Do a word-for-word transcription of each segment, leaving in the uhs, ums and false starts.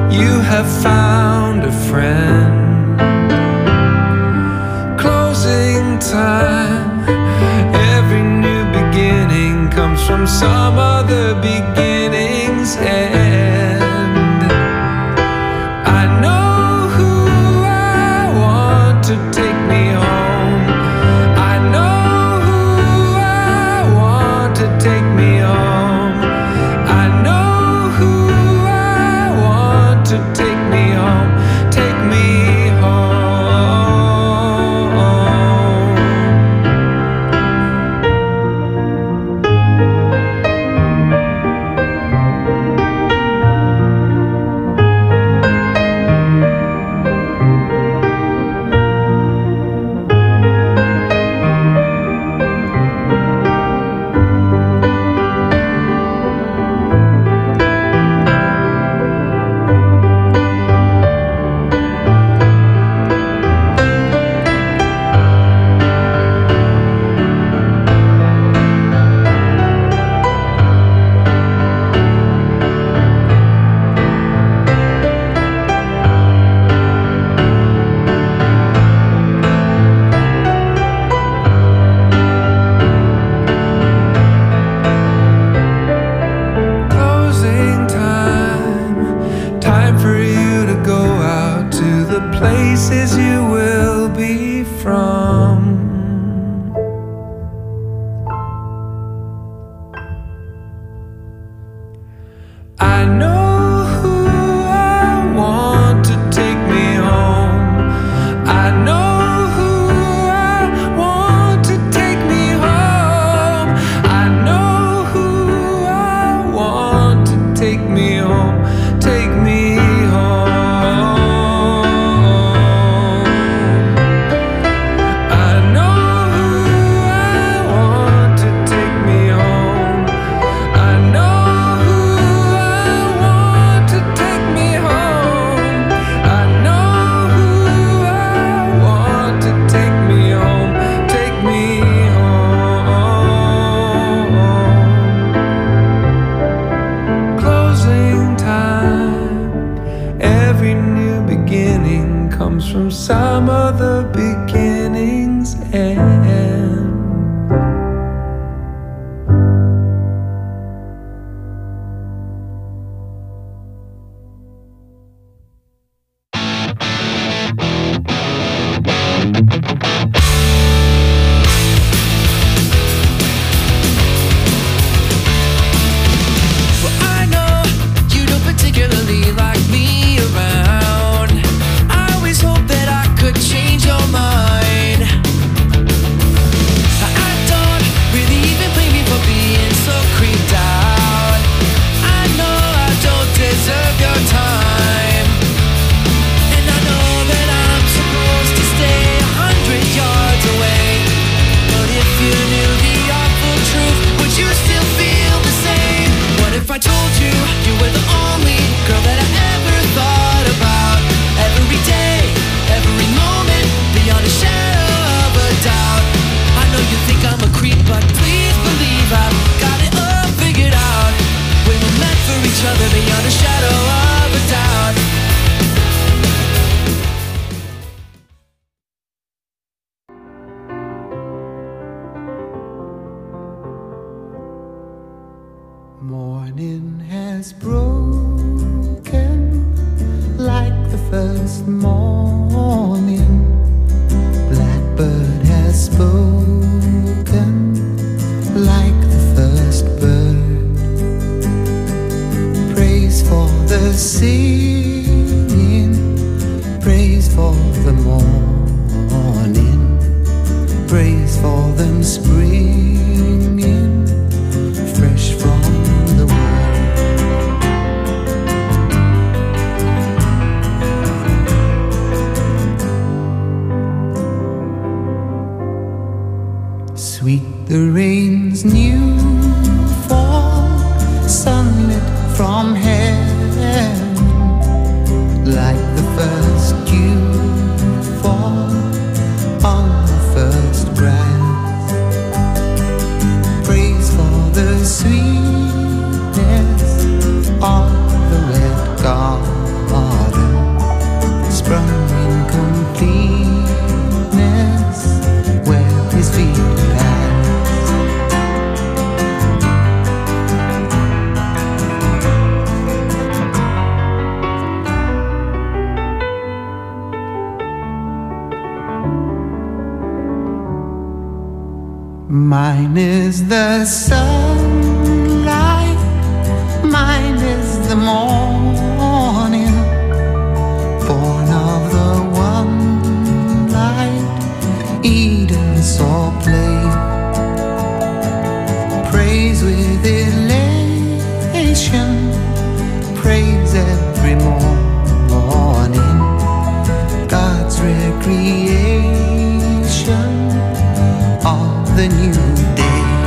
you have found a friend. Closing time, every new beginning comes from some other beginning's end. I know who I want to take me home. I know who I want to take me home. I know who I want to take me home. Take me home. Places you will be from. I know who I want to take me home. I know who I want to take me home. I know who I want to take me home. Take me home. Comes from some other beginning's end. Well, I know you don't particularly like me around. Hope that I could change your mind. I don't really even blame you for being so creeped out. I know I don't deserve your time, and I know that I'm supposed to stay a hundred yards away. But if you knew the awful truth, would you still feel the same? What if I told you you were the only girl that I ever thought about? Every day, every moment, beyond a shadow of a doubt. I know you think I'm a creep, but please believe I've got it all figured out. We were meant for each other beyond a shadow of a doubt. Morning has broken like the first morning. Blackbird has spoken like the first bird. Praise for the singing, praise for the morning, praise for them springing fresh from the world. Sweet the rain's new fall, sunlit from heaven. water sprung in completeness where his feet pass. Mine is the sunlight, mine is the morning, born of the one light Eden saw play. Praise with elation, praise every morning, God's recreation of the new day.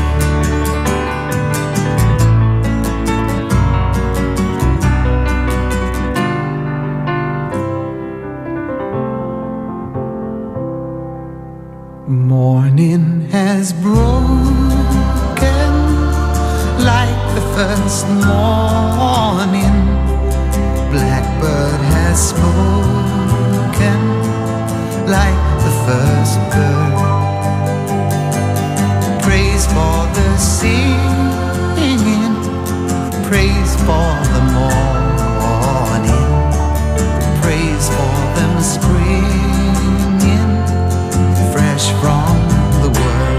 Morning has broken like the first morning. Blackbird has spoken like the first bird. Praise for the singing, praise for the morning, praise for them springing fresh from the world.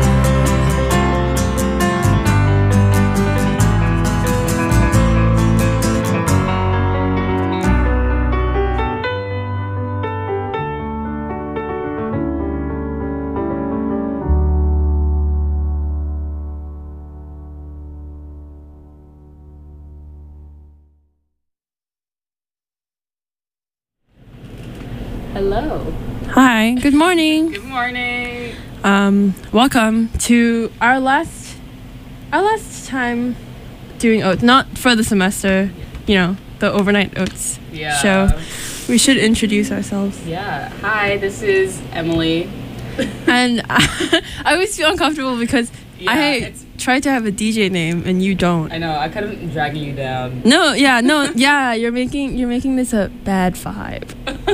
Hello. Hi, good morning. Good morning. Um, welcome to our last our last time doing oats, not for the semester, you know, the overnight oats Yeah. show. We should introduce ourselves. Yeah. Hi, this is Emily. And I, I always feel uncomfortable because Yeah, I it's- try to have a D J name and you don't. I know, I kind of dragging you down. No, yeah, no, yeah, you're making you're making this a bad vibe.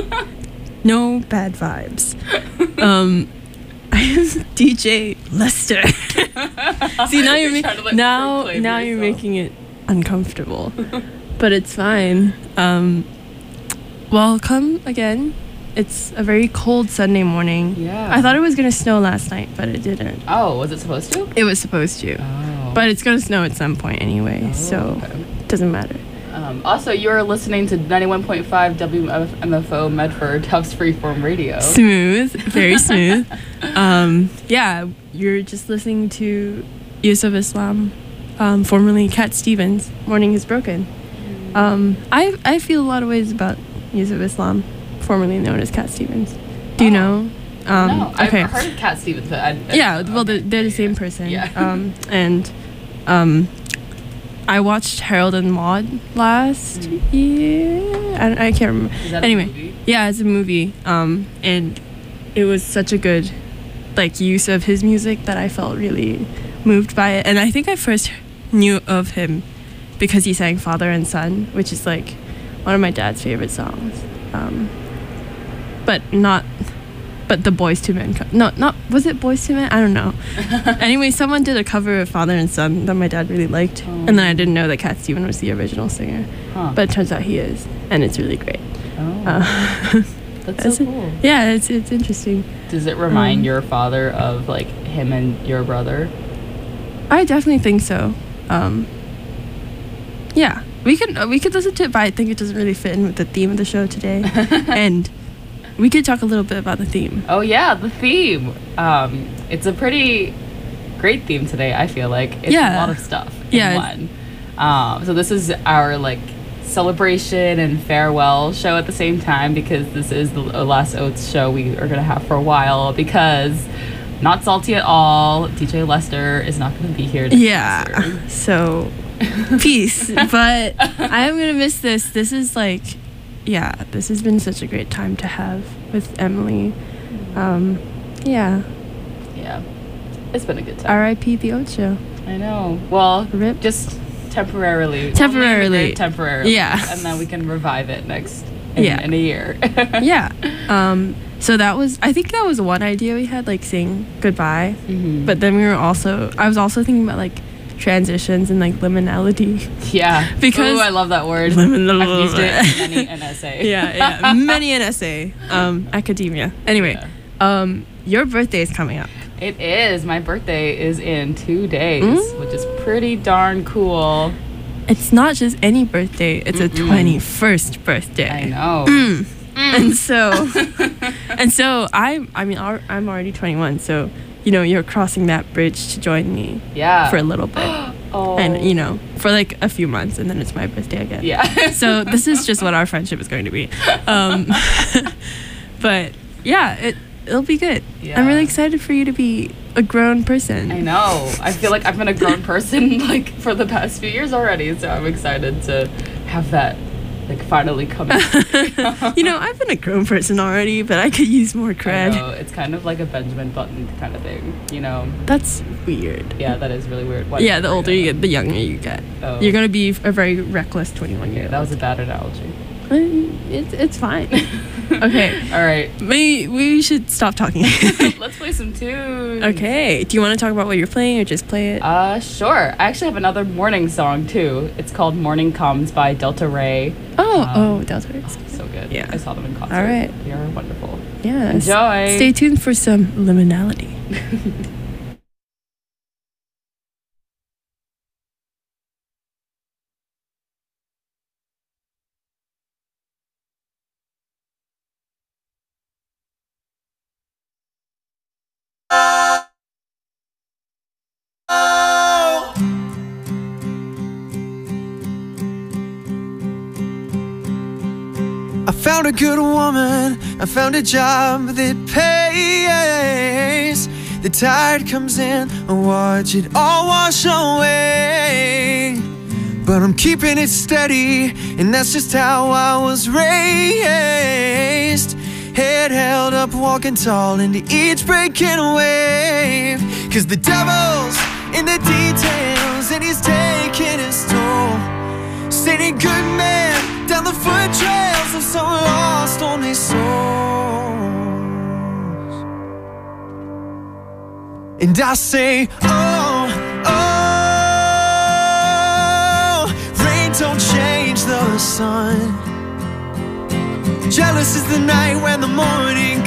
No bad vibes. Um, I am D J Lester. See, now you're, You're ma- trying to, like, now proclaim now you're yourself. making it uncomfortable, but it's fine. Um, welcome again. It's a very cold Sunday morning. Yeah. I thought it was gonna snow last night, but it didn't. Oh, was it supposed to? It was supposed to, Oh. but it's gonna snow at some point anyway, Oh, so okay. it doesn't matter. Um, also, you're listening to ninety-one point five W M F O Medford, Tufts Freeform Radio. Smooth, very smooth. Um, yeah, you're just listening to Yusuf Islam, um, formerly Cat Stevens. Morning is broken. Um, I I feel a lot of ways about Yusuf Islam, formerly known as Cat Stevens. Do you Oh. know? Um, no, okay. I've heard of Cat Stevens, but I, I Yeah, well, okay. they're, they're the same person. Yeah. Um, and um, I watched Harold and Maude last Mhm. year. I, I can't remember. Is that Anyway. a movie? Yeah, it's a movie. Um, and it was such a good, like, use of his music that I felt really moved by it. And I think I first knew of him because he sang Father and Son, which is like one of my dad's favorite songs. Um, but not, but the Boys to Men. Co- no, not was it Boys to Men? I don't know. Anyway, someone did a cover of Father and Son that my dad really liked, Oh. and then I didn't know that Cat Stevens was the original singer, Huh. but it turns out he is, and it's really great. oh, Uh, that's that's so it. cool. Yeah, it's it's interesting. Does it remind Um, your father of like him and your brother? I definitely think so. Um, yeah, we could uh, we could listen to it, but I think it doesn't really fit in with the theme of the show today. And we could talk a little bit about the theme. Oh yeah, the theme. Um, it's a pretty great theme today. I feel like it's Yeah. a lot of stuff in Yeah, it's- one. Um, so this is our like celebration and farewell show at the same time because this is the last Oats show we are gonna have for a while because not salty at all. D J Lester is not gonna be here. Next Yeah. semester. So peace. But I am gonna miss this. This is like, yeah, this has been such a great time to have with Emily. Um, yeah. Yeah, it's been a good time. R I P the Oat Show. I know. Well, Rip. just temporarily. Temporarily. We'll name it temporarily. Yeah. And then we can revive it next in, Yeah. in a year. Yeah. Um, so that was, I think that was one idea we had, like saying goodbye. Mhm. But then we were also, I was also thinking about like transitions and like liminality. Yeah. Because- Ooh, I love that word. Liminal- I've used it in many an essay. yeah, yeah. Many an essay. Um, academia. Anyway, Yeah. um, your birthday is coming up. It is. My birthday is in two days, Mm. which is pretty darn cool. It's not just any birthday, it's a Mm-mm. twenty-first birthday. I know. Mm. And so, and so I, I mean, al- I'm already twenty-one, so you know, you're crossing that bridge to join me Yeah. for a little bit, oh. and you know, for like a few months, and then it's my birthday again. Yeah. So this is just what our friendship is going to be. Um, but yeah, it it'll be good. Yeah. I'm really excited for you to be a grown person. I know. I feel like I've been a grown person like for the past few years already, so I'm excited to have that like finally come out. You know, I've been a grown person already, but I could use more I cred. know. It's kind of like a Benjamin Button kind of thing, you know. That's weird. Yeah, that is really weird. What- Yeah, the older you get, the younger you get. Oh. You're gonna be a very reckless twenty-one year Okay, old. that was a bad analogy. It's it's fine. Okay, All right. maybe we should stop talking. Let's play some tunes. Okay. Do you want to talk about what you're playing, or just play it? Uh, sure. I actually have another morning song too. It's called "Morning Comes" by Delta Ray. oh, um, oh, Delta Rays. So good. Yeah. I saw them in concert. All right. They are wonderful. Yeah. Enjoy. Stay tuned for some liminality. I found a good woman, I found a job that pays. The tide comes in, I watch it all wash away. But I'm keeping it steady, and that's just how I was raised. Head held up, walking tall into each breaking wave. Cause the devil's in the details, and he's taking his toll. Sending good men down the foot trails of some lost only souls. And I say, oh, oh, rain don't change the sun. Jealous is the night when the morning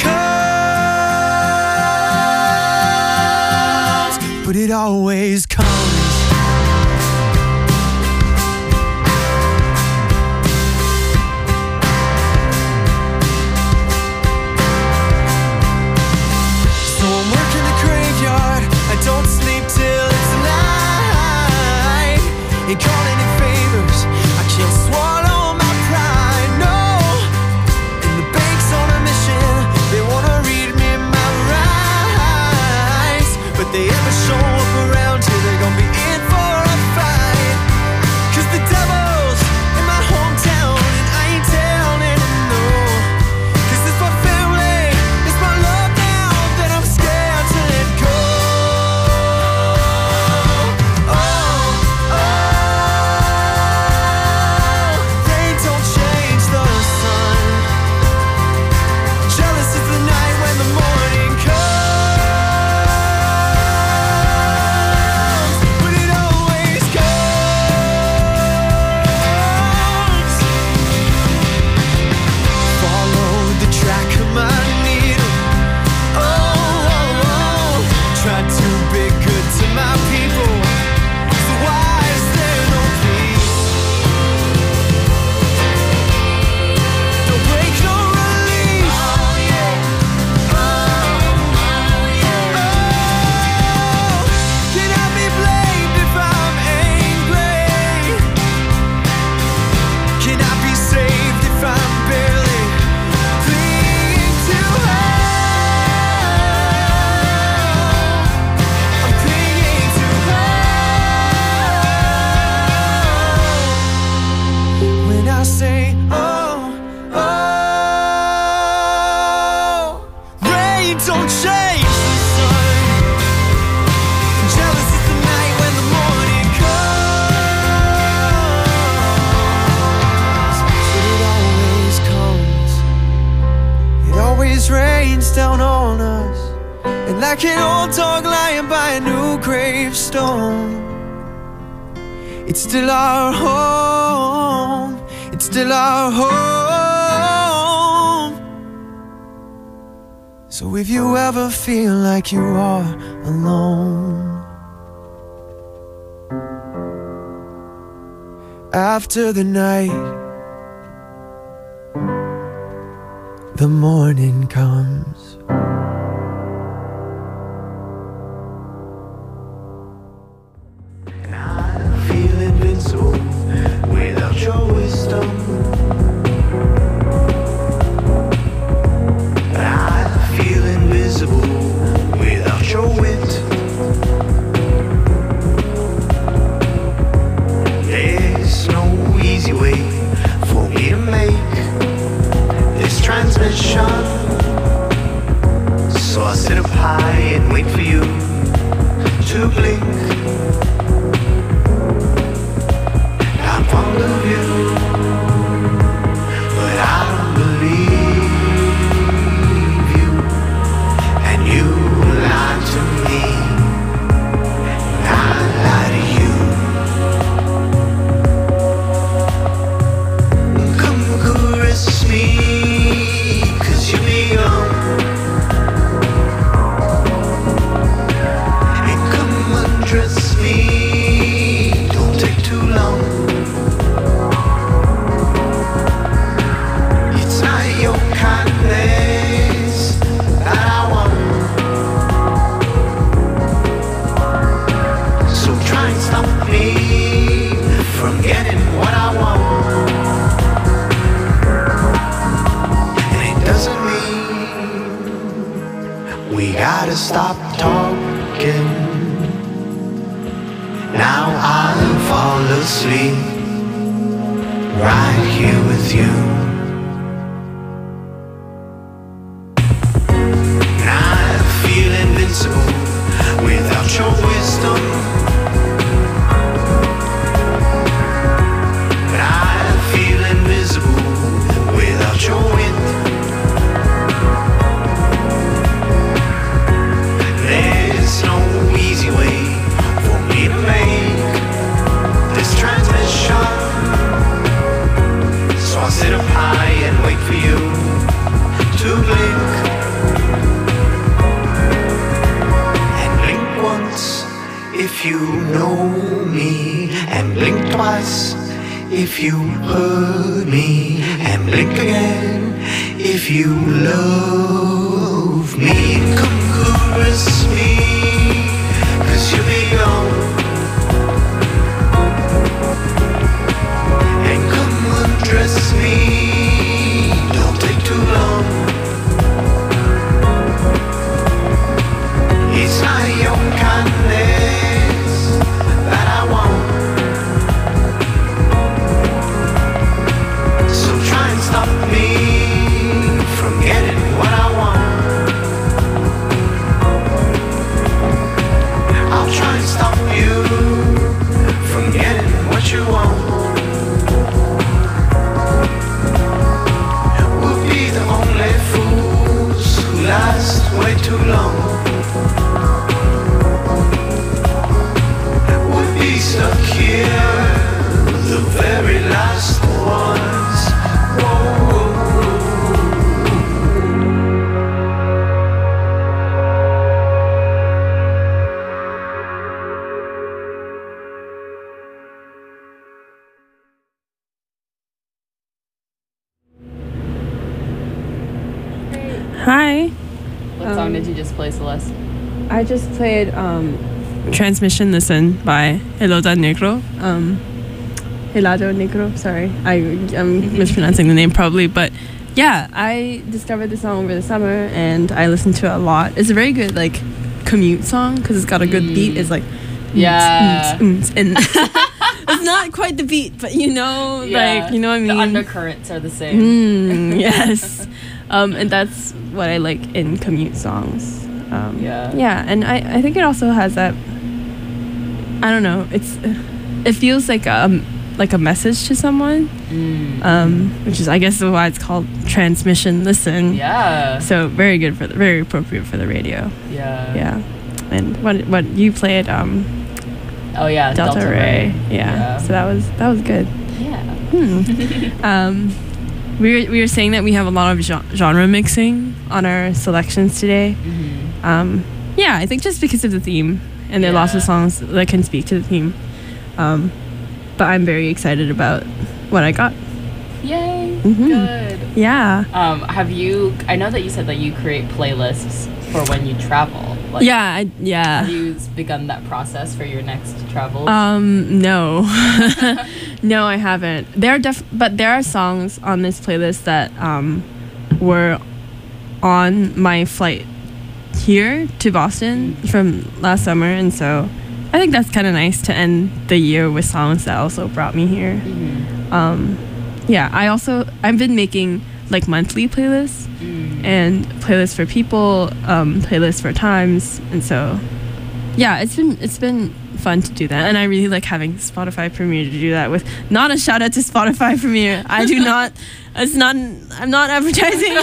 comes, but it always comes. Don't sleep till it's night. Ain't calling in favors, I can't swallow my pride, no. And the bank's on a mission, they wanna read me my rights. But they ever show up around here, they gon' be in for a fight. Cause the devil's in my hometown, and I ain't telling them no. Cause it's my family, it's my love now that I'm scared to let go. Comes. down on us, and like an old dog lying by a new gravestone. It's still our home, it's still our home. So if you ever feel like you are alone, after the night, the morning comes. And I feel invincible without your wisdom. I feel invisible without your wit. There's no easy way for me to make this transmission, so I sit up high and wait for you to blink. I'm fond of you, but I don't believe you, and you lie to me, and I lie to you. Come caress me, 'cause you be young, and come undress me, don't take too long. It's not your kindness that I want, so try and stop me from getting what I want. And it doesn't mean we gotta stop talking. Now I'll fall asleep right here with you. And I feel invincible without your wisdom. But I feel invisible without your wit. There's no easy way for me to make this transmission, so I'll sit up high and wait for you to blink. And blink once if you know me, and blink twice if you heard me, and blink again if you love me. Come caress me, 'cause you be young, and come undress me, don't take too long. It's not your kindness that I want, so try and stop me from getting what I want. I'll try and stop you from getting what you want. We'll be the only fools who last way too long. We'll be stuck here, the very last ones. Whoa. Hi. What song did you just play, Celeste? I just played um, Transmission Listen by Helado Negro. Um, Helado Negro, sorry. I, I'm mispronouncing the name probably, but yeah, I discovered the song over the summer and I listened to it a lot. It's a very good like commute song because it's got a good Mm. beat. It's like Yeah. mm, mm, mm, and it's not quite the beat, but you know, Yeah. like you know what I mean. The undercurrents are the same. Mm, yes. Um, and that's what I like in commute songs. Um, Yeah. Yeah, and I, I think it also has that. I don't know. It's it feels like um like a message to someone, Mm. um, which is I guess why it's called transmission listen. Yeah. So very good for the, very appropriate for the radio. Yeah. Yeah. And what what you played um, Oh yeah. Delta, Delta, Ray. Ray. Yeah. Yeah. So that was that was good. Yeah. Hmm. um, we were, we were saying that we have a lot of gen- genre mixing on our selections today. Mhm. Um, yeah, I think just because of the theme, and there are lots of Yeah. songs that can speak to the theme. Um, but I'm very excited about what I got. Yay. Mhm. Good. Yeah. Um, have you? I know that you said that you create playlists for when you travel. Like, yeah. I, yeah. Have you begun that process for your next travels? Um, no, no, I haven't. There are def- but there are songs on this playlist that um, were on my flight here to Boston from last summer, and so I think that's kind of nice to end the year with songs that also brought me here. Mhm. Um, yeah, I also I've been making like monthly playlists Mm. and playlists for people, um, playlists for times, and so yeah, it's been it's been fun to do that, and I really like having Spotify Premiere to do that with. Not a shout out to Spotify Premiere. I do not. It's not. I'm not advertising.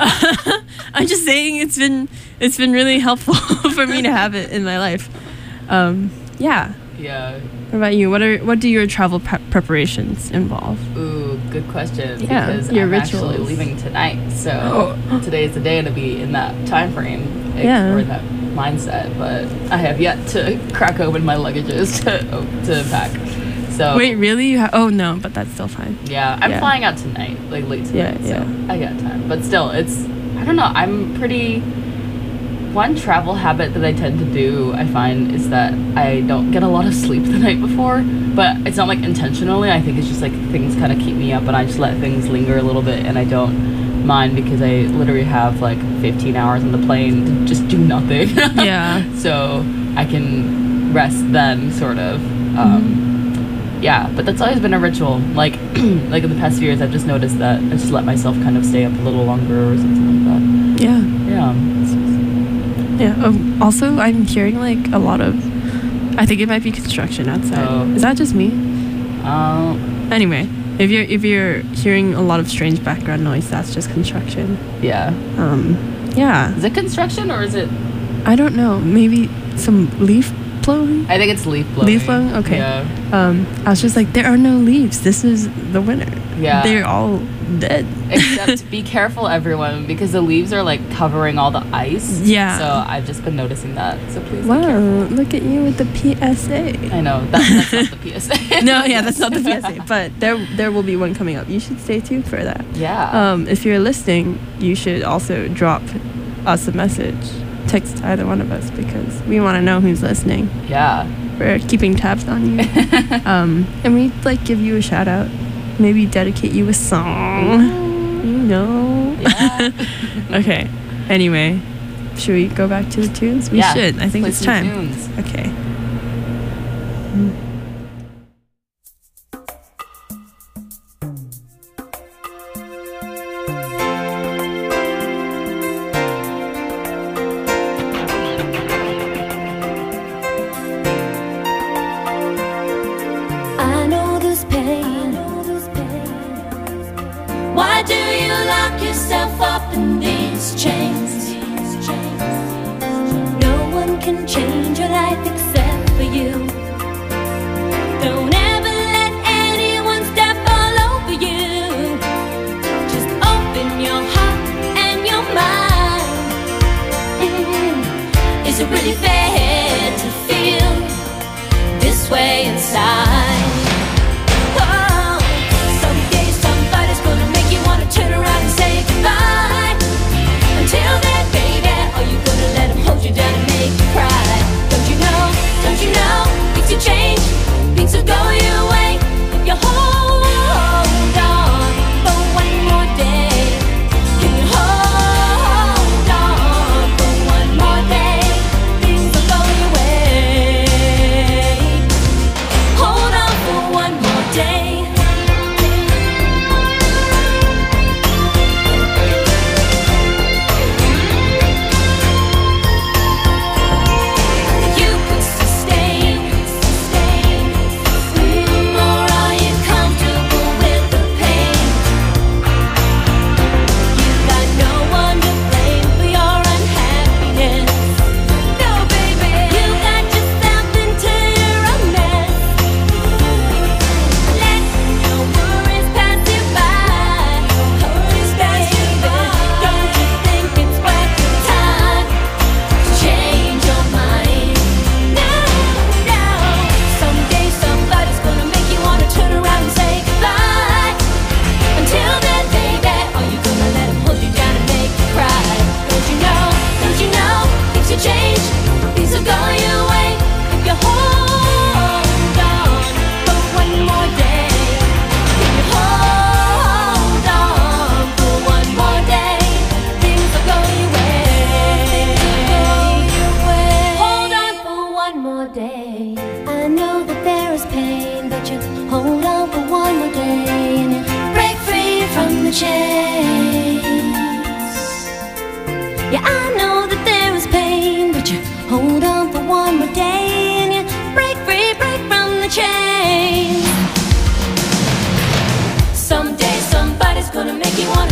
I'm just saying it's been it's been really helpful for me to have it in my life. Um, yeah. Yeah. What about you? What are what do your travel pre- preparations involve? Ooh, good question. Yeah, Because your I'm actually rituals. leaving tonight, so today is the day to be in that time frame, like, Yeah. or in that mindset. But I have yet to crack open my luggages to to pack. So Wait, really? You ha- oh no, but that's still fine. yeah, I'm Yeah. flying out tonight, like late tonight. Yeah, so I got time. But still, it's I don't know. I'm pretty. One travel habit that I tend to do, I find, is that I don't get a lot of sleep the night before. But it's not like intentionally. I think it's just like things kind of keep me up, and I just let things linger a little bit, and I don't mind because I literally have like fifteen hours on the plane to just do nothing. Yeah. So I can rest then, sort of. Um, yeah, but that's always been a ritual. Like, like in the past few years, I've just noticed that I just let myself kind of stay up a little longer or something like Yeah. that. Yeah. Yeah. Um, also, I'm hearing like a lot of. I think it might be construction outside. Oh. Is that just me? Um. Anyway, if you're if you're hearing a lot of strange background noise, that's just construction. Yeah. Um. Yeah. Is it construction or is it? I don't know. Maybe some leaf blowing. I think it's leaf blowing. Leaf blowing? Okay. Yeah. Um. I was just like, there are no leaves. This is the winter. Yeah. They're all dead. Except be careful, everyone, because the leaves are like covering all the ice. Yeah. So I've just been noticing that. So please be Wow. careful. Look at you with the P S A. I know that, that's not the P S A. No, yeah, that's not the P S A, but there there will be one coming up. You should stay tuned for that. Yeah. Um, if you're listening, you should also drop us a message, text either one of us, because we want to know who's listening. yeah. We're keeping tabs on you, um, and we like give you a shout out, maybe dedicate you a song. You know. Yeah. Okay. Anyway, should we go back to the tunes? We Yeah, should. I think play it's some time. tunes. Okay. I know this pain. Why do you lock yourself up in these chains? No one can change your life except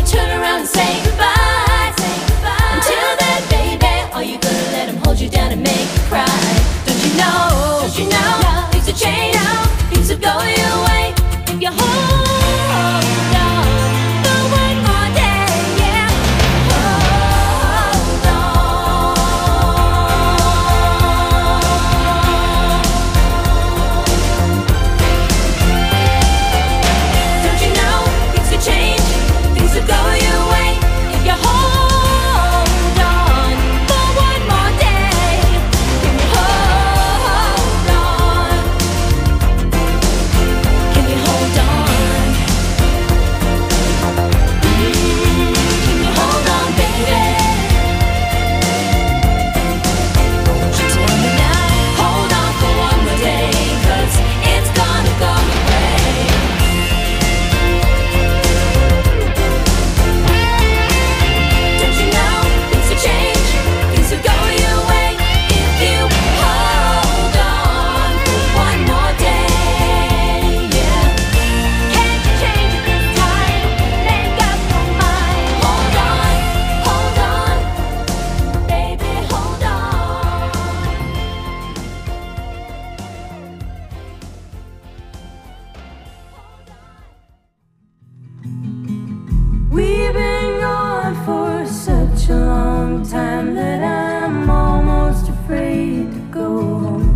turn around and say goodbye. Say goodbye. Until then, baby, are you gonna let him hold you down and make you cry? Don't you know? Don't you know? No. Things will change. No. Things will go your way if you hold. We've been gone for such a long time that I'm almost afraid to go home.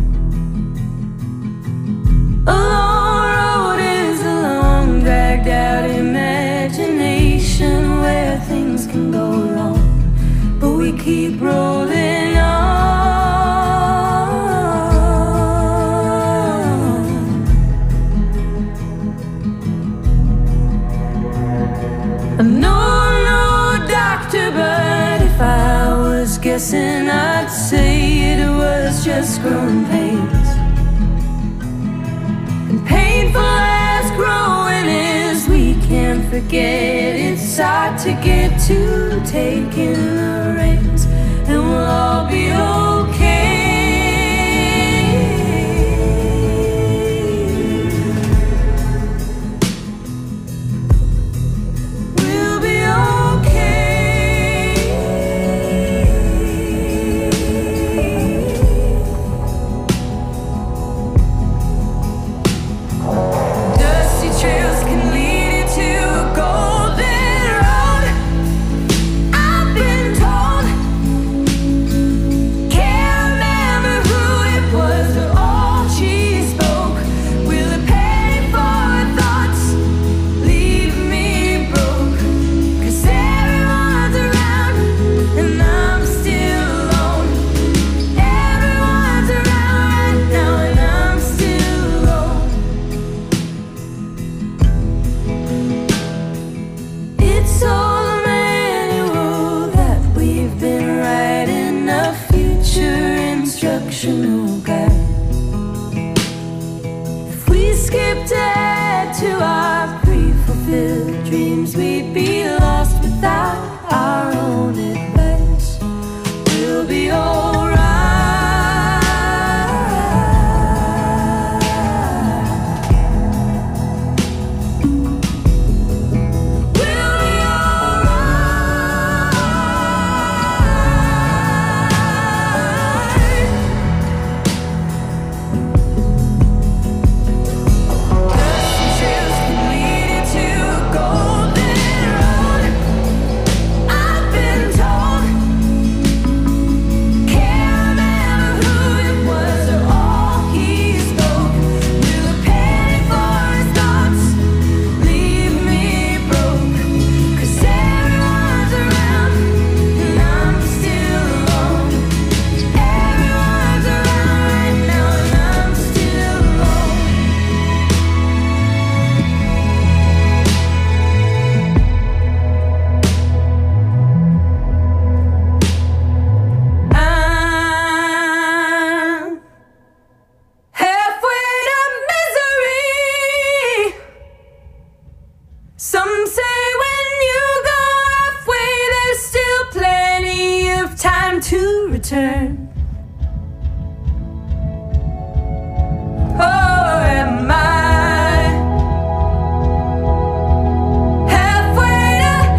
A long road is a long, dragged out imagination where things can go wrong, but we keep rolling on. No, no doctor, but if I was guessing, I'd say it was just growing pains. And painful as growing is, we can't forget it's hard to get to taking the reins, and we'll all be okay. If we skipped ahead to our pre-fulfilled dreams, we'd be lost without our own advice. We'll be alright. We'll be return. Oh, am I halfway to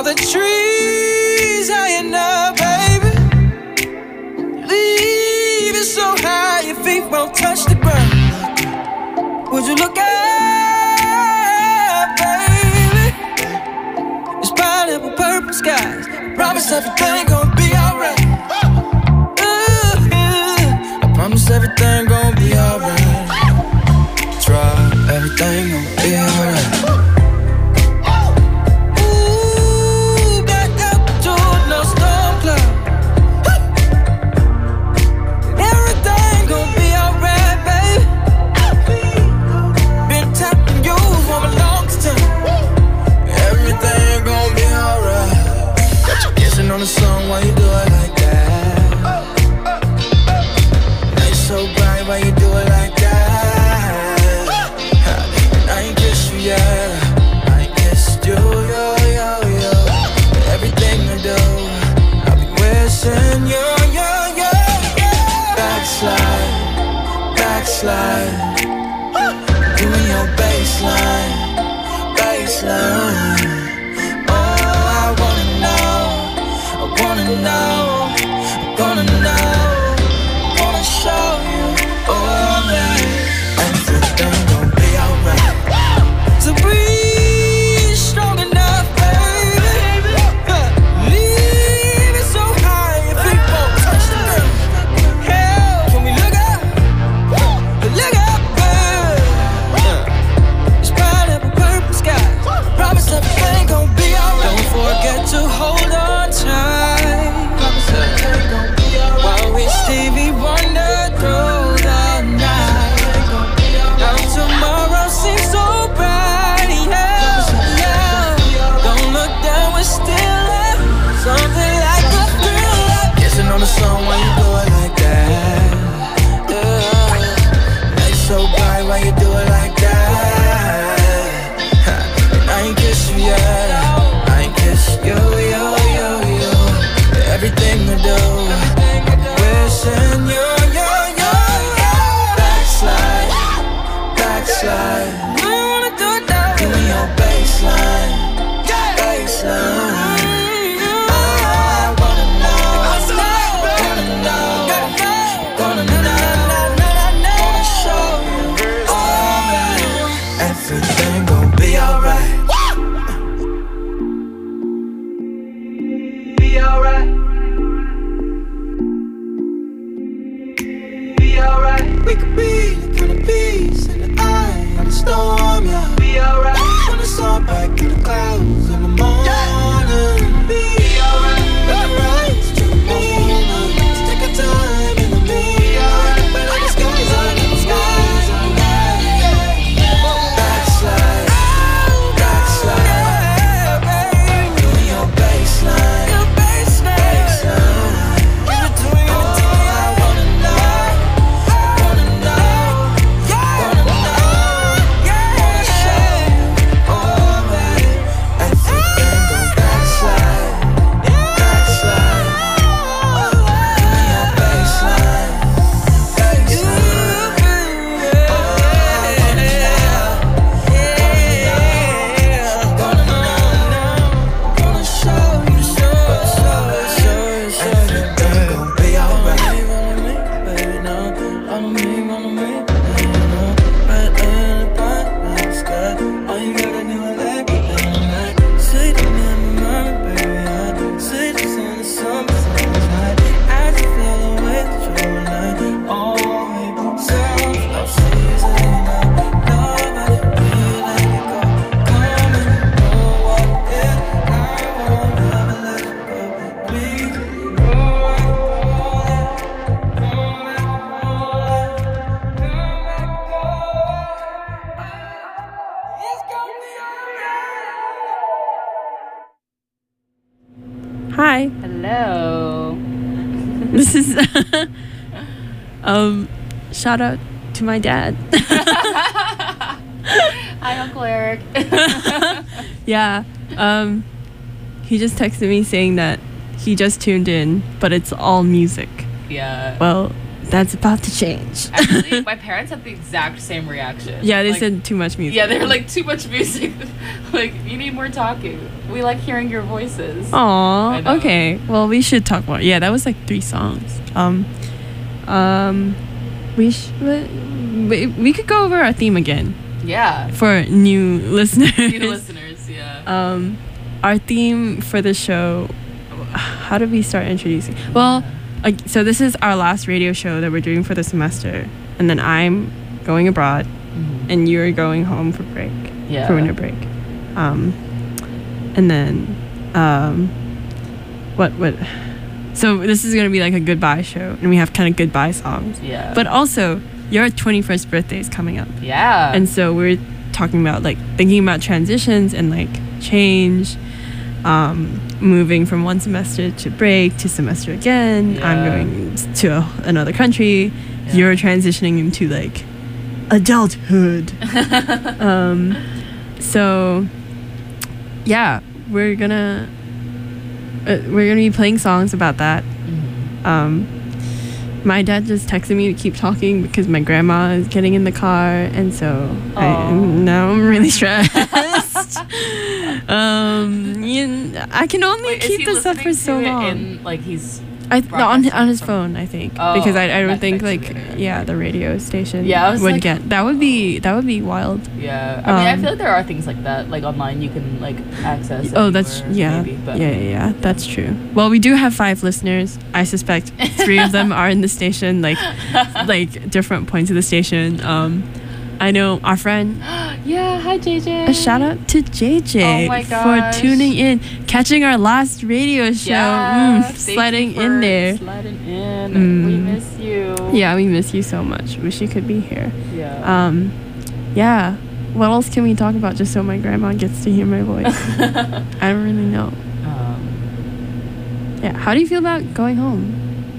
all the trees high enough, baby. Leave it so high your feet won't touch the ground. Would you look up, baby? It's pineapple purple skies. Promise everything gon' be alright. Ooh, yeah. I promise everything gon' be alright. Try everything gon' be alright. On the song, why you do it like that? Night so bright, why you do it like that? And I ain't kissed you yet, I ain't kissed you, yo, yo, yo. Everything I do, I'll be wishing you, yo, yo, yo. Backslide, backslide, doing your baseline, baseline. Oh, I wanna know. I wanna know, I'm gonna know, wanna show you, alright. Everything gon' be alright. So breathe strong enough, baby. Leave it so high your feet won't touch the ground. Hell, can we look up? Look up, girl. It's pineapple purple skies. Promise everything gon' be alright. Don't forget to hold on tight. While we Stevie Wonder through the night. Now tomorrow seems so bright, yeah, yeah. Don't look down, we're still up. Something like a thriller. Kissing on the song, why you do it like that? Yeah. Night so bright, why you do it like that? I ain't kissed you yet, I ain't kissed you, yo, yo, yo. Everything I do, wishing you, yo, yo, yo. Backslide, backslide. I wanna do it that way. Doing your baseline, baseline. Oh, I wanna know, wanna know, gonna know, wanna show you, alright. Everything gon' be alright. Be alright. We could be the kind of peace in the eye of the storm, yeah. Be alright. When it's all back in the clouds in the morning. Be alright. When the rise to the moon, let's take our time in the moon. Be alright. When the skies are the skies are right. Backslide, backslide. Doing your baseline, your baseline. Hi. Hello. This is um shout out to my dad. Hi, Uncle Eric. Yeah. Um he just texted me saying that he just tuned in, but it's all music. Yeah. Well, that's about to change. Actually, my parents had the exact same reaction. Yeah, they Like, said too much music. Yeah, they're like too much music. Like you need more talking. We like hearing your voices. I Aw, know. okay. Well, we should talk more. Yeah, that was like three songs. Um, um, we sh- we, we could go over our theme again Yeah. for new listeners. New listeners, yeah. Um, our theme for the show. How did we start introducing? Well, like, so this is our last radio show that we're doing for the semester, and then I'm going abroad, Mhm. and you're going home for break, Yeah. for winter break. Um, and then, um, what what? So this is gonna be like a goodbye show, and we have kind of goodbye songs. Yeah. But also, your twenty-first birthday is coming up, yeah. and so we're talking about like thinking about transitions and like change, um, moving from one semester to break to semester again. I'm Yeah. going to a, another country. Yeah. You're transitioning into like adulthood. um, so yeah, we're gonna uh, we're gonna be playing songs about that. Mhm. Um, my dad just texted me to keep talking because my grandma is getting in the car, and so I, Aw. now I'm really stressed. um, you, I can only Wait, is keep he this up for listening so to it long. In, like he's. I th- no, on broadcasting on his from- phone, I think, Oh, because I, I don't not think next like to the internet. yeah the radio station Yeah, I was would like- get that would be that would be wild. Yeah. I mean, I Um, feel like there are things like that, like online, you can like access. Oh, that's anywhere, yeah, Maybe, but yeah, yeah, yeah. That's true. Well, we do have five listeners. I suspect three of them are in the station, like, like different points of the station. Um, I know our friend. Yeah. Hi, J J. A shout out to J J Oh my for gosh. tuning in, catching our last radio show, Yeah. mm, thank you sliding for in there. Sliding in. Mm. We miss you. Yeah, we miss you so much. Wish you could be here. Yeah. Um, yeah. What else can we talk about just so my grandma gets to hear my voice? I don't really know. um, Yeah. How do you feel about going home?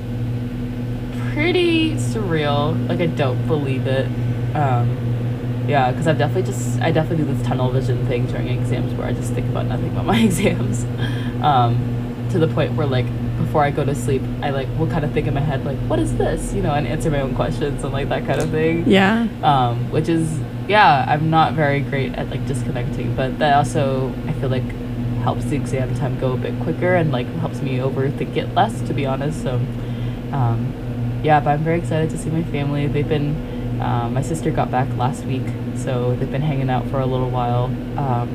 pretty surreal. Like I don't believe it. Um, yeah, because I've definitely just I definitely do this tunnel vision thing during exams where I just think about nothing but my exams. Um, to the point where like before I go to sleep, I like will kind of think in my head like, what is this? You know, and answer my own questions and like that kind of thing. Yeah. Um, which is yeah, I'm not very great at like disconnecting, but that also I feel like helps the exam time go a bit quicker and like helps me overthink it less, to be honest. So um, yeah, but I'm very excited to see my family. They've been um, my sister got back last week, so they've been hanging out for a little while, um,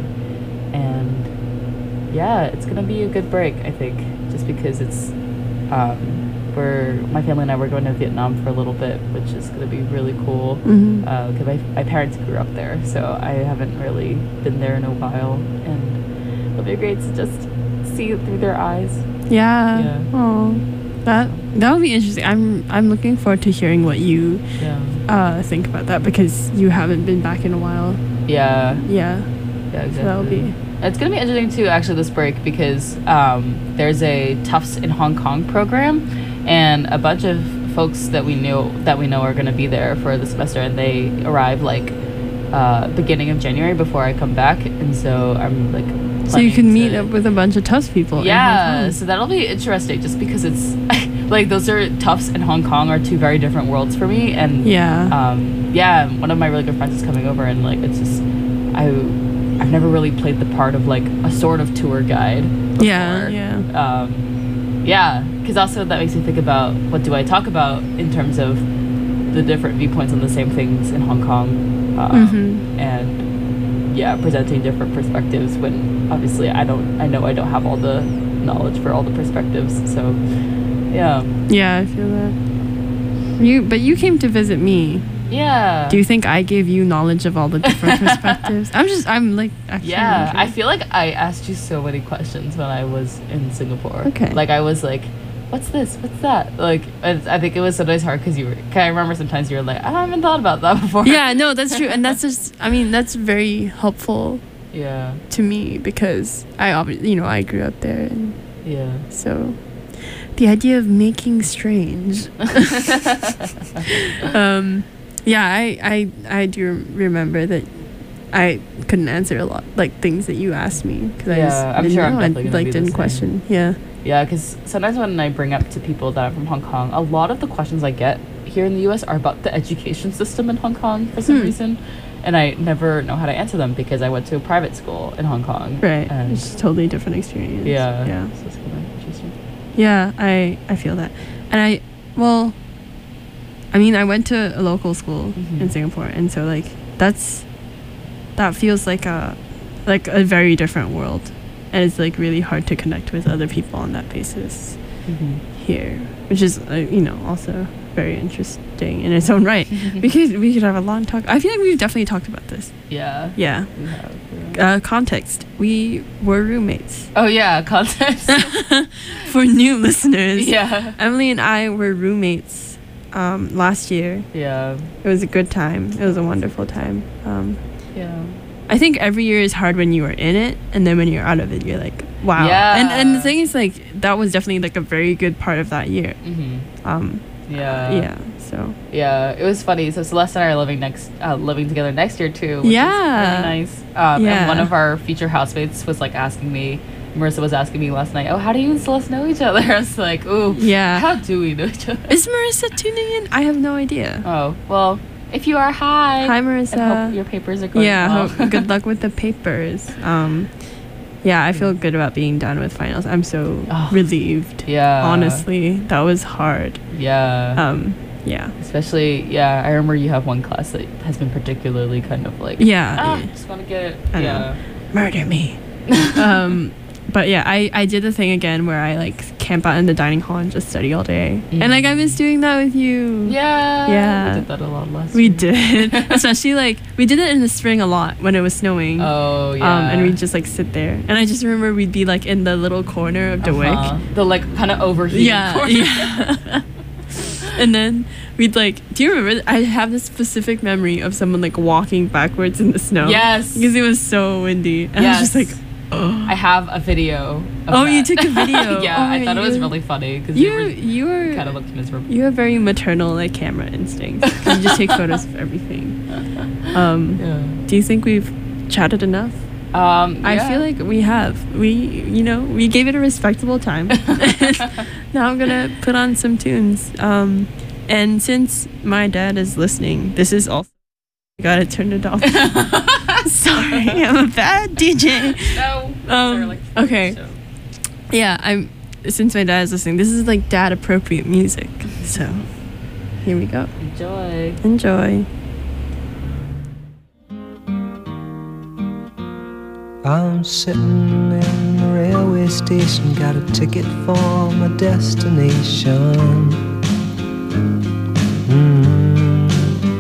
and yeah, it's gonna be a good break, I think, just because it's um, we're my family and I were going to Vietnam for a little bit, which is gonna be really cool. Mm-hmm. Because my, my parents grew up there, so I haven't really been there in a while, and it'll be great to just see it through their eyes. Yeah. Yeah. Oh, that that would be interesting. I'm I'm looking forward to hearing what you Yeah. uh think about that because you haven't been back in a while. Yeah. Yeah. Yeah, exactly. So that'll be. It's gonna be interesting too, actually, this break because um, there's a Tufts in Hong Kong program, and a bunch of folks that we knew that we know are gonna be there for the semester, and they arrive like uh, beginning of January before I come back, and so I'm like. So you planning can meet to- up with a bunch of Tufts people. in Hong Yeah, Kong. so that'll be interesting, just because it's like those are Tufts and Hong Kong are two very different worlds for me, and Yeah. um, yeah, one of my really good friends is coming over, and like it's just I I've never really played the part of like a sort of tour guide before. Yeah. Yeah. Um, yeah, because also that makes me think about what do I talk about in terms of the different viewpoints on the same things in Hong Kong, um, Mhm. and yeah, presenting different perspectives when obviously I don't I know I don't have all the knowledge for all the perspectives. So yeah, Yeah, I feel that. You, but you came to visit me. yeah. Do you think I gave you knowledge of all the different perspectives? I'm just, I'm like, actually Yeah, I wondering. feel like I asked you so many questions when I was in Singapore. Okay. Like I was like, "What's this? What's that?" Like it's, I think it was sometimes hard because you were. Cause I remember sometimes you were like, "I haven't thought about that before." Yeah, no, that's true, and that's just, I mean, that's very helpful Yeah. to me because I obviously, you know, I grew up there, and Yeah. so the idea of making strange. um, yeah, I, I, I do remember that I couldn't answer a lot, like things that you asked me because I Yeah, just I'm didn't sure I'm know. definitely I gonna like be the didn't same. question. Yeah. Yeah, because sometimes when I bring up to people that I'm from Hong Kong, a lot of the questions I get here in the U S are about the education system in Hong Kong for some Hmm. reason. And I never know how to answer them because I went to a private school in Hong Kong. Right. And It's a totally different experience. yeah. Yeah. So it's kind of interesting. Yeah, I I feel that. And I well I mean, I went to a local school Mhm. in Singapore, and so like that's that feels like a like a very different world. And it's like really hard to connect with other people on that basis Mm-hmm. here, which is uh, you know, also very interesting in its own right. Because we could have a long talk. I feel like we've definitely talked about this. Yeah. Yeah. We have. Yeah. Uh, context. We were roommates. Oh yeah, context. For new listeners. yeah. Emily and I were roommates um, last year. Yeah. It was a good time. It was a wonderful time. Um, Yeah. I think every year is hard when you are in it, and then when you're out of it, you're like, wow. Yeah. And and the thing is, like, that was definitely like a very good part of that year. Mm-hmm. Um, Yeah. yeah. So Yeah, it was funny. So Celeste and I are living next, uh, living together next year too. Which Yeah. is really nice. Um, Yeah. And one of our future housemates was like asking me. Marissa was asking me last night, "Oh, how do you and Celeste know each other?" I was like, "Ooh, yeah. how do we know each other?" Is Marissa tuning in? I have no idea. Oh, well, if you are, hi. Hi, And Marissa. hope your papers are going Yeah. well. Hope, good luck with the papers. Um, yeah, I feel good about being done with finals. I'm so Oh. relieved. Yeah. Honestly, that was hard. Yeah. Um, yeah. Especially, yeah, I remember you have one class that has been particularly kind of like, Yeah. ah, yeah. just want to get it. I yeah. know. Murder me. um, but yeah, I, I did the thing again where I like camp out in the dining hall and just study all day. Mhm. And like I miss doing that with you. Yeah. Yeah. We did that a lot last We year. did. Especially like we did it in the spring a lot when it was snowing. Oh, yeah. Um, and we'd just like sit there. And I just remember we'd be like in the little corner of the Uh-huh. wick. The like kind of overheated Yeah. corner. Yeah. And then we'd like, do you remember? I have this specific memory of someone like walking backwards in the snow. Yes. Because it was so windy. And I was just Yes. like, oh. I have a video. Of Oh, you that. took a video. yeah, Oh, I thought it was you- really funny because You, you, you were, kind of looked miserable. you have very maternal like camera instincts. 'Cause you just take photos of everything. Um, Yeah. do you think we've chatted enough? Um, I yeah. feel like we have. We, you know, we gave it a respectable time. Now I'm gonna put on some tunes. Um, and since my dad is listening, this is also. I gotta turn it off. Sorry, I'm a bad D J. No. Um, They're, like, okay. so- Yeah, I'm. Since my dad is listening, this is like dad appropriate music. So, here we go. Enjoy. Enjoy. I'm sitting in the railway station, got a ticket for my destination. Mm.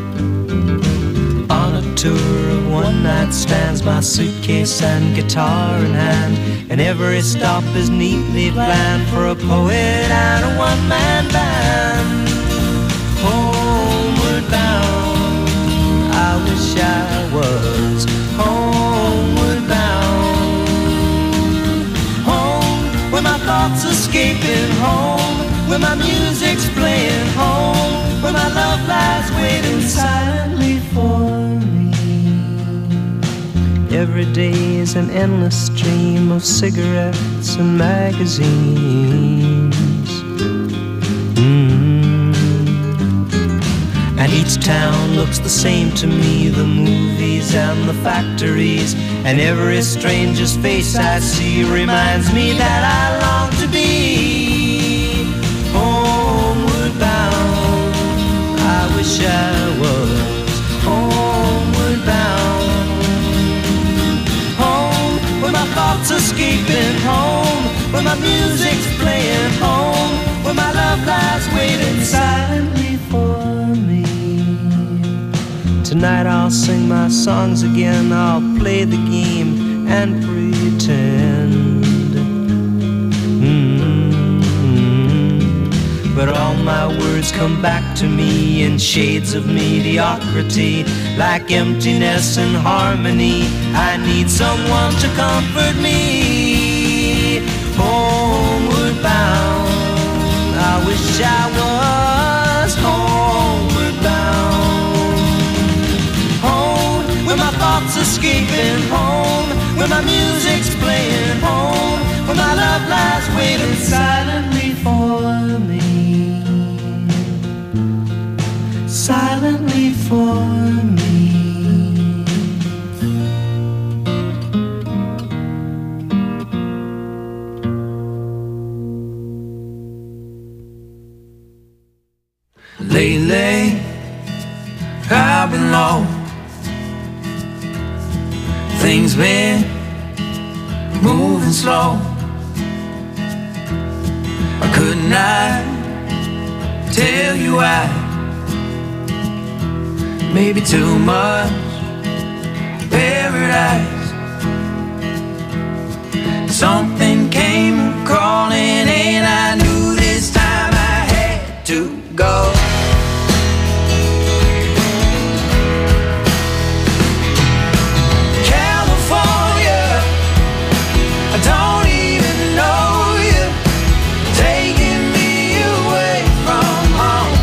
On a tour of one night stands, my suitcase and guitar in hand, and every stop is neatly planned for a poet and a one-man band. Homeward bound, I wish I was homeward bound. Home, where my thoughts escaping, home, where my music's playing, home, where my love lies waiting silently for me. Every day is an endless stream of cigarettes and magazines. Mm. And each town looks the same to me, the movies and the factories, and every stranger's face I see reminds me that I long to be homeward bound. I wish I was homeward bound. Home, where my thoughts escaping, home, where my music's playing, home, where my love lies waiting silently for me. Tonight I'll sing my songs again, I'll play the game and pretend. Mm-hmm. But all my words come back to me in shades of mediocrity, like emptiness and harmony. I need someone to comfort me. Homeward bound, I wish I was homeward bound. Home, where my thoughts escaping, home, where my music's playing, home, where my love lies waiting silently for me. Lately, I've been low. Things been moving slow. I could not tell you why. Maybe too much paradise. Something came crawling and I knew this time I had to go. California, I don't even know you, taking me away from home.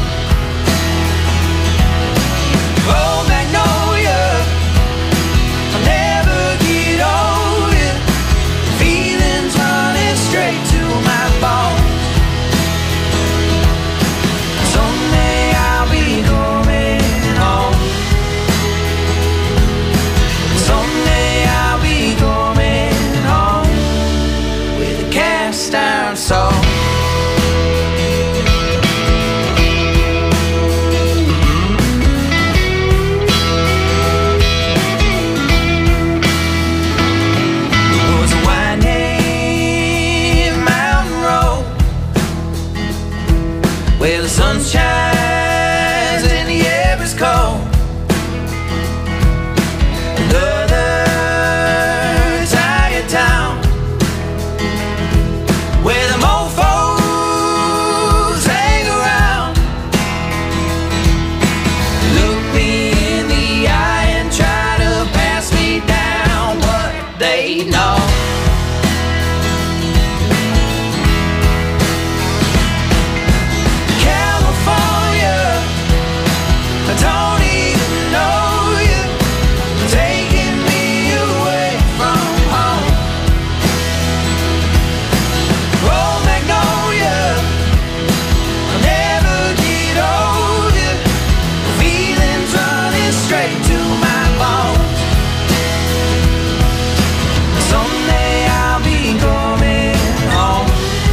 Oh, Magnolia, I'll never get over you. Feelings running straight to my bones. Someday I'll be going home. Someday I'll be going home with a cast iron soul. There was a winding mountain road where the sun shines and the air is cold. Another tired town where the mofos hang around. Look me in the eye and try to pass me down what they know. California, I don't even know you, taking me away from home. Oh, Magnolia, I'll never get over you. Feelings running straight to my bones. Someday I'll be going home.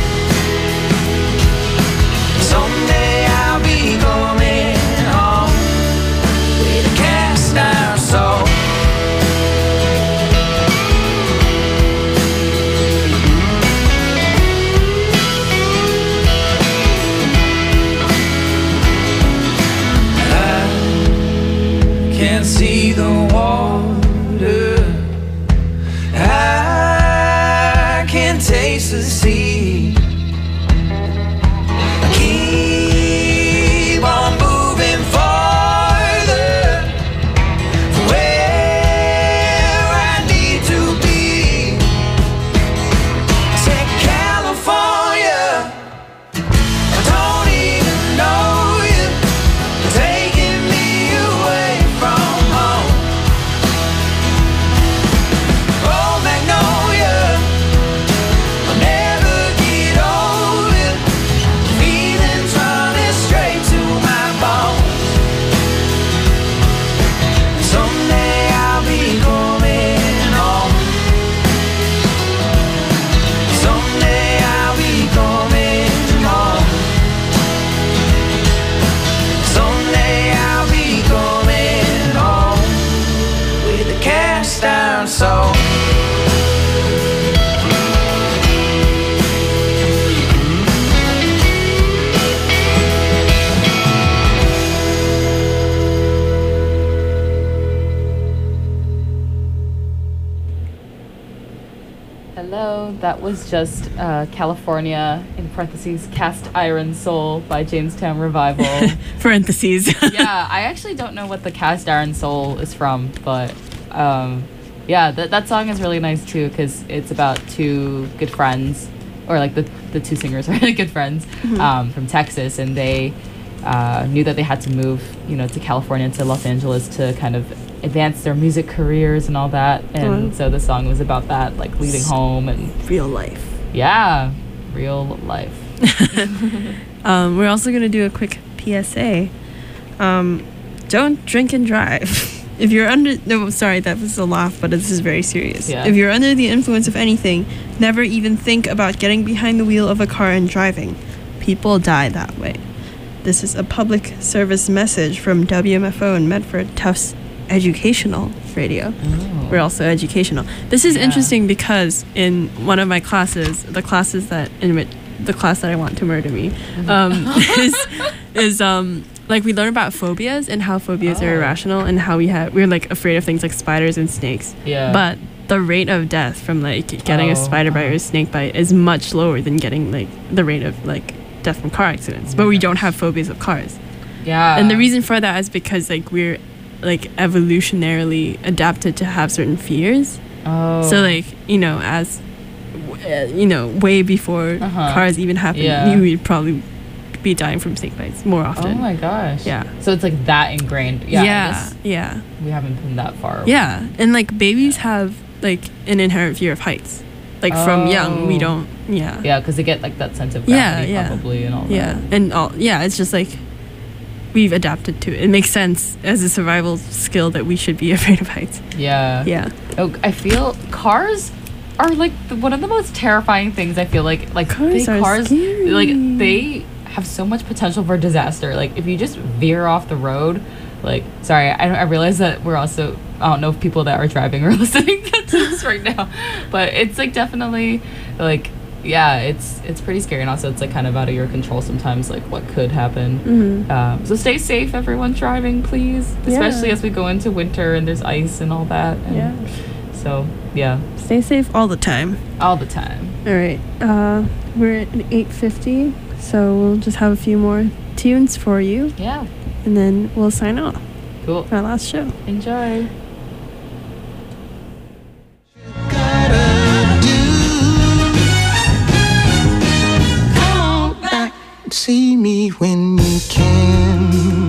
Someday I'll be going home with a cast iron soul. I can't see the water. I can taste the sea. I keep on moving farther from where I need to be. I said, California, I don't even know you, taking me away from home. Oh, Magnolia, I'll never get over you. Feelings running straight to my bones. Someday I'll be going home. Someday I'll be going home. Someday I'll be going home with a cast iron soul. Hello, that was just uh, California, in parentheses, Cast Iron Soul by Jamestown Revival. Parentheses. Yeah, I actually don't know what the Cast Iron Soul is from, but um, yeah, that that song is really nice too because it's about two good friends, or like the the two singers are really good friends um, from Texas, and they uh, knew that they had to move, you know, to California, to Los Angeles to kind of advance their music careers and all that, and Wow. so the song was about that, like leaving home and Real life. yeah, real life. Um, we're also going to do a quick P S A. Um, don't drink and drive. If you're under... No, sorry, that was a laugh, but this is very serious. Yeah. If you're under the influence of anything, never even think about getting behind the wheel of a car and driving. People die that way. this is a public service message from W M F O and Medford Tufts Educational Radio. Oh. We're also educational. This is Yeah. interesting because in one of my classes, the classes that in which the class that I want to murder me, um, is is um like we learn about phobias and how phobias are Oh. irrational and how we have we're like afraid of things like spiders and snakes. Yeah. But the rate of death from like getting Oh, a spider bite or uh-huh. a snake bite is much lower than getting like the rate of like death from car accidents. But we don't have phobias of cars. yeah. And the reason for that is because like we're like evolutionarily adapted to have certain fears. Oh. So like, you know, as w- uh, you know, way before Uh-huh. cars even happened, Yeah. you would probably be dying from snake bites more Oh often. my gosh. Yeah. So it's like that ingrained. Yeah. I yeah. guess Yeah. we haven't been that far. Yeah. And like babies have like an inherent fear of heights. Like from young, we Oh. don't. Yeah. Yeah, because they get like that sense of Yeah, gravity yeah. probably and all Yeah. that. And all. Yeah. It's just like we've adapted to it. It makes sense as a survival skill that we should be afraid of heights. Yeah. Yeah. Oh, I feel cars are like the, one of the most terrifying things. I feel like like Cars they, are cars scary. like they have so much potential for disaster. Like if you just veer off the road, like sorry, I, I realize that we're also I don't know if people that are driving are listening to this right now, but it's like definitely like yeah, it's it's pretty scary and also it's like kind of out of your control sometimes. Like what could happen. Mm-hmm. Um, so stay safe, everyone driving, please. Especially Yeah. as we go into winter and there's ice and all that. And Yeah. So yeah, Stay safe all the time. all the time. All right. Uh, we're at eight fifty, so we'll just have a few more tunes for you, Yeah, and then we'll sign off. cool. Our last show. Enjoy. See me when you can.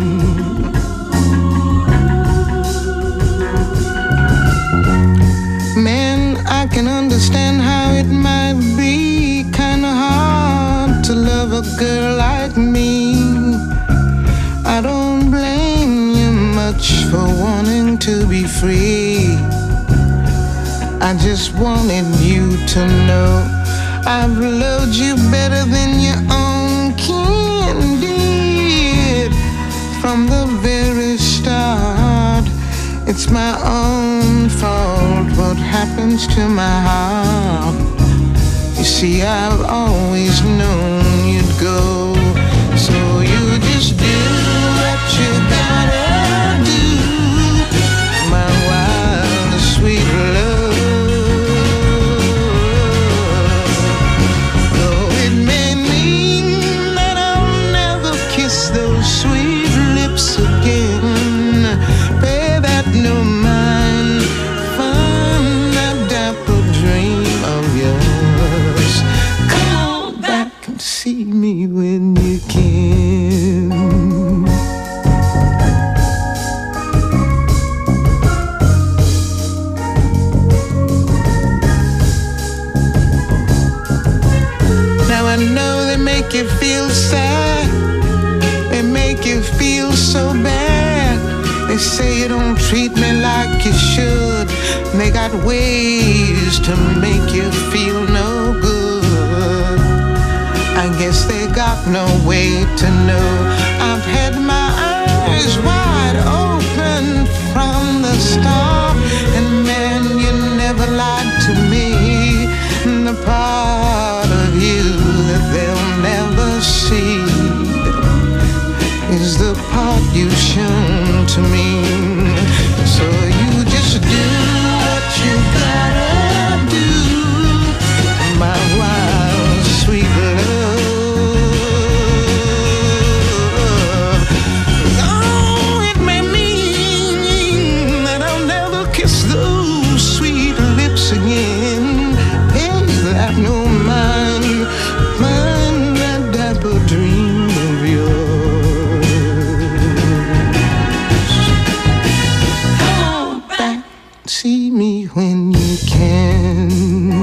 Man, I can understand how it might be kinda hard to love a girl like me. I don't blame you much for wanting to be free. I just wanted you to know I've loved you better than your own kin did from the very start. It's my own fault what happens to my heart. You see, I've always known you'd go, so you just do what you gotta do, my wild, sweet love. Though it may mean that I'll never kiss those sweet lips again, pay that no mind, find that dapper dream of yours. Come on back and see me when you can. Now I know they make you feel sad, they make you feel so bad. They say you don't treat me like you should, and they got ways to make you feel no good. I guess they got no way to know I've had my eyes wide open from the start, and man, you never lied to me. And the part of you that they'll never see is the part you've shown to me. So you just do what you gotta do, my wild, sweet love. Oh, it may mean that I'll never kiss those sweet lips again. Hey, that no mind, mind that dapper dream of yours. Come on back, see me when you can.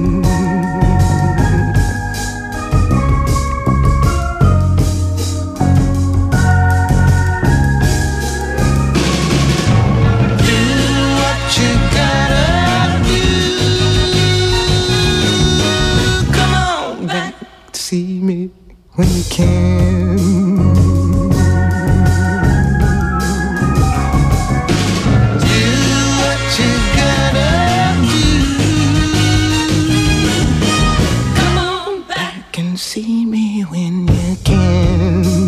Do what you gotta do. Come on back, see me when you can. need me when you can.